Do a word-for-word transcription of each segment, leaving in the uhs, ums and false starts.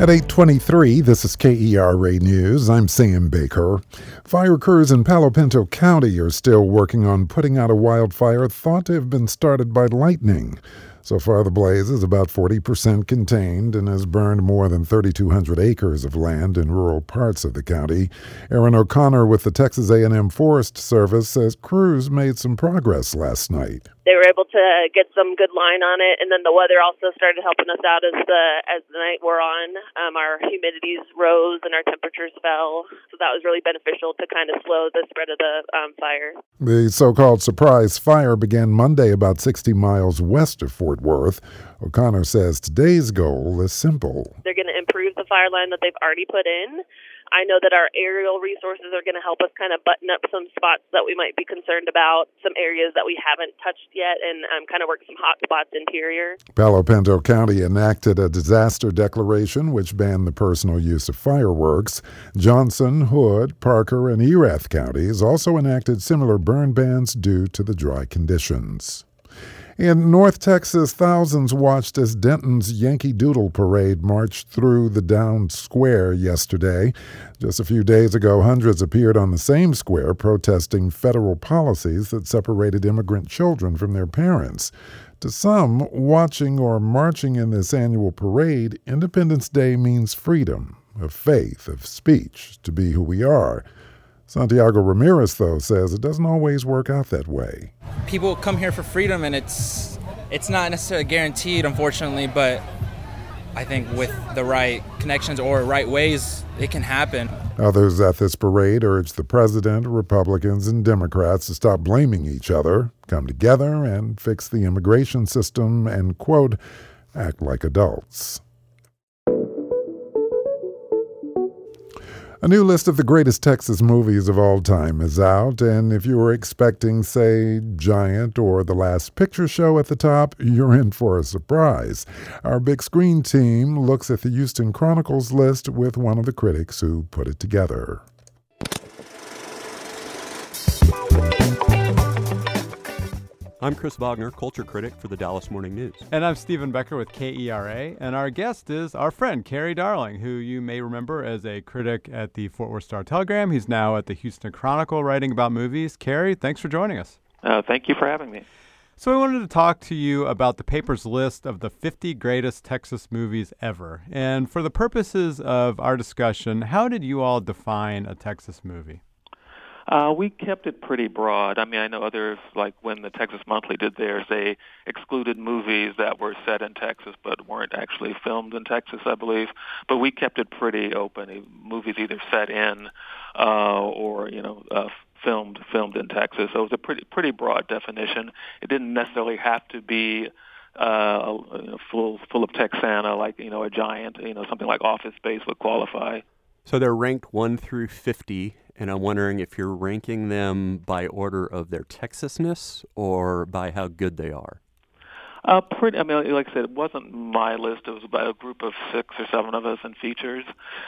At eight twenty-three, this is K E R A News. I'm Sam Baker. Fire crews in Palo Pinto County are still working on putting out a wildfire thought to have been started by lightning. So far, the blaze is about forty percent contained and has burned more than thirty-two hundred acres of land in rural parts of the county. Aaron O'Connor with the Texas A and M Forest Service says crews made some progress last night. They were able to get some good line on it, and then the weather also started helping us out as the as the night wore on. Um, our humidities rose and our temperatures fell, so that was really beneficial to kind of slow the spread of the um, fire. The so-called surprise fire began Monday about sixty miles west of Fort Worth. O'Connor says today's goal is simple. They're going to improve the fire line that they've already put in. I know that our aerial resources are going to help us kind of button up some spots that we might be concerned about, some areas that we haven't touched yet, and um, kind of work some hot spots interior. Palo Pinto County enacted a disaster declaration which banned the personal use of fireworks. Johnson, Hood, Parker, and Erath counties also enacted similar burn bans due to the dry conditions. In North Texas, thousands watched as Denton's Yankee Doodle Parade marched through the downed square yesterday. Just a few days ago, hundreds appeared on the same square protesting federal policies that separated immigrant children from their parents. To some, watching or marching in this annual parade, Independence Day means freedom, of faith, of speech, to be who we are. Santiago Ramirez, though, says it doesn't always work out that way. People come here for freedom, and it's it's not necessarily guaranteed, unfortunately, but I think with the right connections or right ways, it can happen. Others at this parade urged the president, Republicans, and Democrats to stop blaming each other, come together, and fix the immigration system and, quote, act like adults. A new list of the greatest Texas movies of all time is out, and if you were expecting, say, Giant or The Last Picture Show at the top, you're in for a surprise. Our big screen team looks at the Houston Chronicles list with one of the critics who put it together. I'm Chris Wagner, culture critic for the Dallas Morning News. And I'm Stephen Becker with K E R A, and our guest is our friend, Kerry Darling, who you may remember as a critic at the Fort Worth Star-Telegram. He's now at the Houston Chronicle writing about movies. Kerry, thanks for joining us. Uh, thank you for having me. So I wanted to talk to you about the paper's list of the fifty greatest Texas movies ever. And for the purposes of our discussion, how did you all define a Texas movie? Uh, we kept it pretty broad. I mean, I know others, like when the Texas Monthly did theirs, they excluded movies that were set in Texas but weren't actually filmed in Texas, I believe. But we kept it pretty open. Movies either set in uh, or, you know, uh, filmed filmed in Texas. So it was a pretty pretty broad definition. It didn't necessarily have to be uh, you know, full full of Texana, like, you know, a Giant. You know, something like Office Space would qualify. So they're ranked one through fifty, and I'm wondering if you're ranking them by order of their Texasness or by how good they are. Uh, pretty. I mean, like I said, it wasn't my list. It was about a group of six or seven of us in features,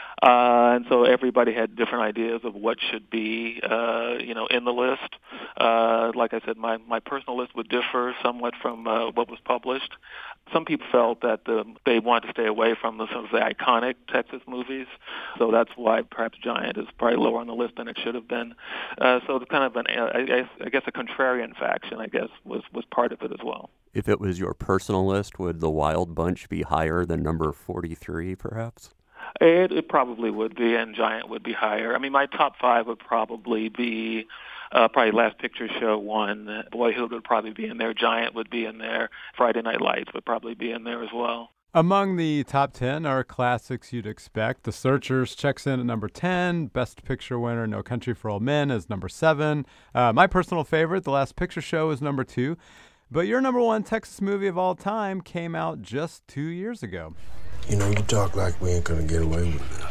uh, and so everybody had different ideas of what should be, uh, you know, in the list. Uh, like I said, my my personal list would differ somewhat from uh, what was published. Some people felt that the, they wanted to stay away from the sort of the iconic Texas movies, so that's why perhaps Giant is probably lower on the list than it should have been. Uh, so it's kind of an, I guess, I guess, a contrarian faction, I guess, was was part of it as well. If it was your personal list, would The Wild Bunch be higher than number forty-three, perhaps? It, it probably would be, and Giant would be higher. I mean, my top five would probably be uh, probably Last Picture Show one. Boyhood would probably be in there. Giant would be in there. Friday Night Lights would probably be in there as well. Among the top ten are classics you'd expect. The Searchers checks in at number ten. Best Picture winner, No Country for Old Men, is number seven. Uh, my personal favorite, The Last Picture Show, is number two. But your number one Texas movie of all time came out just two years ago. You know, you talk like we ain't gonna get away with this.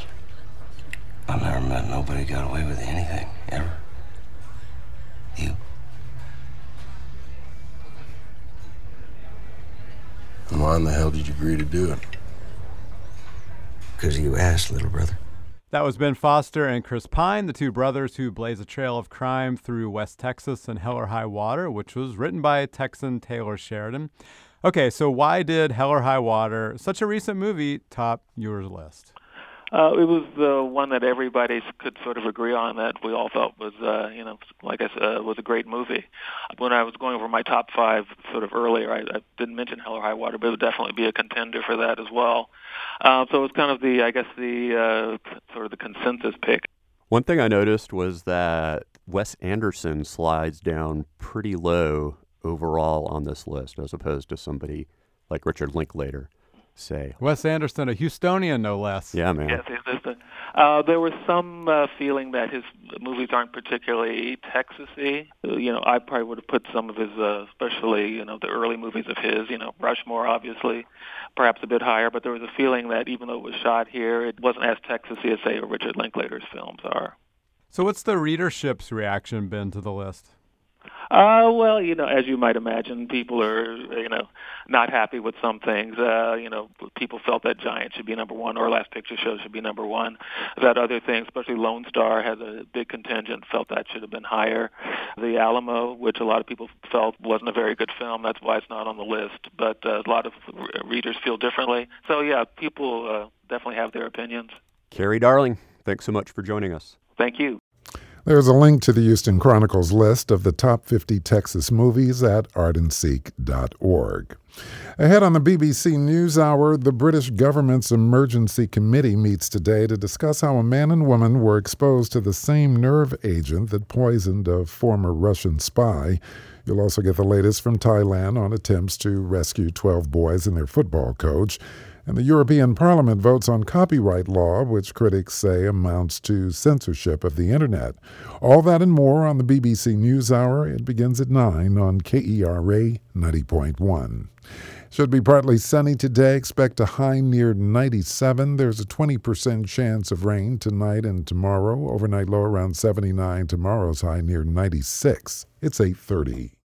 I've never met nobody got away with anything, ever. You? And why in the hell did you agree to do it? Because you asked, little brother. That was Ben Foster and Chris Pine, the two brothers who blaze a trail of crime through West Texas and Hell or High Water, which was written by Texan Taylor Sheridan. Okay, so why did Hell or High Water, such a recent movie, top your list? Uh, it was the one that everybody could sort of agree on that we all felt was, uh, you know, like I said, uh, was a great movie. When I was going over my top five sort of earlier, I, I didn't mention Hell or High Water, but it would definitely be a contender for that as well. Uh, so it was kind of the, I guess, the uh, sort of the consensus pick. One thing I noticed was that Wes Anderson slides down pretty low overall on this list as opposed to somebody like Richard Linklater. Say. Wes Anderson, a Houstonian, no less. Yeah, man. Yes, yes, yes. Uh, there was some uh, feeling that his movies aren't particularly Texas-y. Uh, you know, I probably would have put some of his, uh, especially, you know, the early movies of his, you know, Rushmore, obviously, perhaps a bit higher. But there was a feeling that even though it was shot here, it wasn't as Texas-y as, say, Richard Linklater's films are. So what's the readership's reaction been to the list? Uh, well, you know, as you might imagine, people are, you know, not happy with some things. Uh, you know, people felt that Giant should be number one or Last Picture Show should be number one. That other things, especially Lone Star, has a big contingent, felt that should have been higher. The Alamo, which a lot of people felt wasn't a very good film, that's why it's not on the list. But uh, a lot of readers feel differently. So, yeah, people uh, definitely have their opinions. Carrie Darling, thanks so much for joining us. Thank you. There's a link to the Houston Chronicles list of the top fifty Texas movies at art and seek dot org. Ahead on the B B C NewsHour, the British government's emergency committee meets today to discuss how a man and woman were exposed to the same nerve agent that poisoned a former Russian spy. You'll also get the latest from Thailand on attempts to rescue twelve boys and their football coach. And the European Parliament votes on copyright law, which critics say amounts to censorship of the Internet. All that and more on the B B C NewsHour. It begins at nine on K E R A ninety point one. Should be partly sunny today. Expect a high near ninety-seven. There's a twenty percent chance of rain tonight and tomorrow. Overnight low around seventy-nine. Tomorrow's high near ninety-six. It's eight thirty.